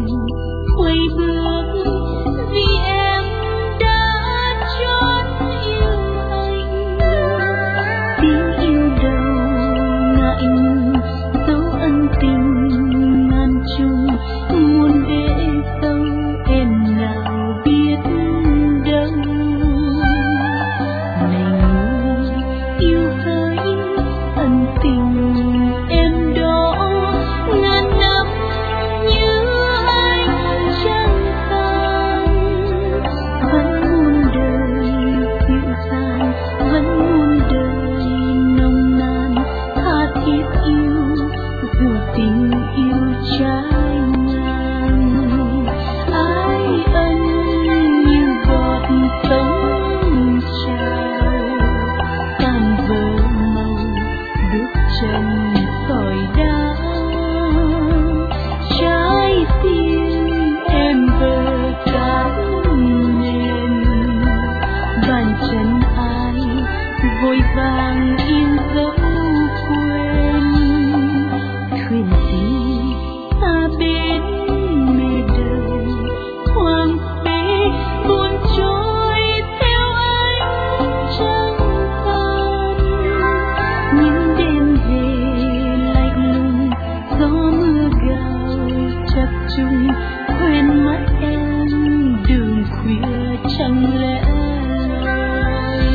quay bước vì em đã chót yêu anh. Tiếng yêu đầu ngại ngùng dấu ân tình ngàn trùng, muôn vẽ sâu em nào biết đâu. Này người yêu hỡi ân tình em đó, ngàn năm như anh chẳng tàn. Vẫn muôn đời dịu dàng, vẫn muôn đời nồng nàn, tha thiết yêu dù tình yêu trái ngang. Ái ân như giọt sóng trào, tàn vỡ màu bước chân sỏi đá. Trái tim em vỡ cát mềm, bàn chân ai vội vàng in dấu quên. Thuyền gì xa bên mê đời, hoang phế buồn trôi theo anh trăng tan. Những đêm về lạnh lùng, gió mưa gào chập trùng, quên mất em đường khuya chẳng lẽ loi.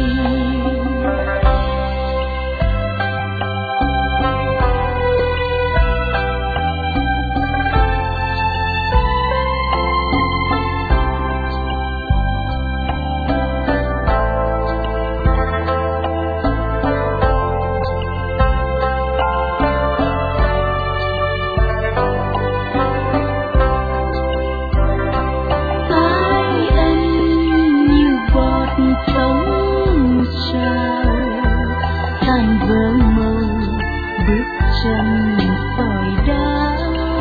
Ái ân như bọt sóng trào, tàn vỡ màu bước chân sỏi đá.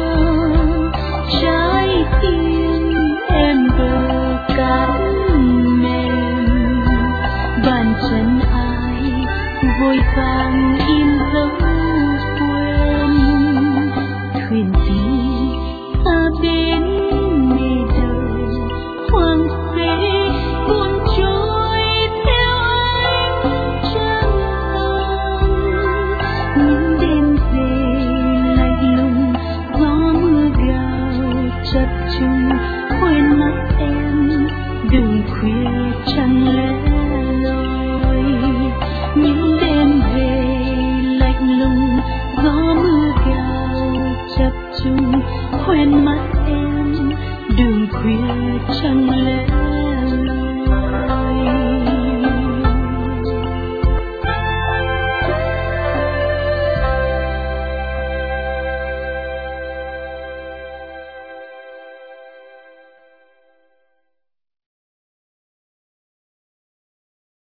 Trái tim em bờ cát mềm, bàn chân ai vội vàng in dấu quên. Thuyền gì xa bên mê đời, hoang phế buồn trôi theo anh trăng tan. Những đêm về lạnh lùng, gió mưa gào chập trùng, quên mất em đường khuya chẳng lẽ loi. Những đêm về lạnh lùng, gió mưa gào chập trùng, quên mất em đường khuya chẳng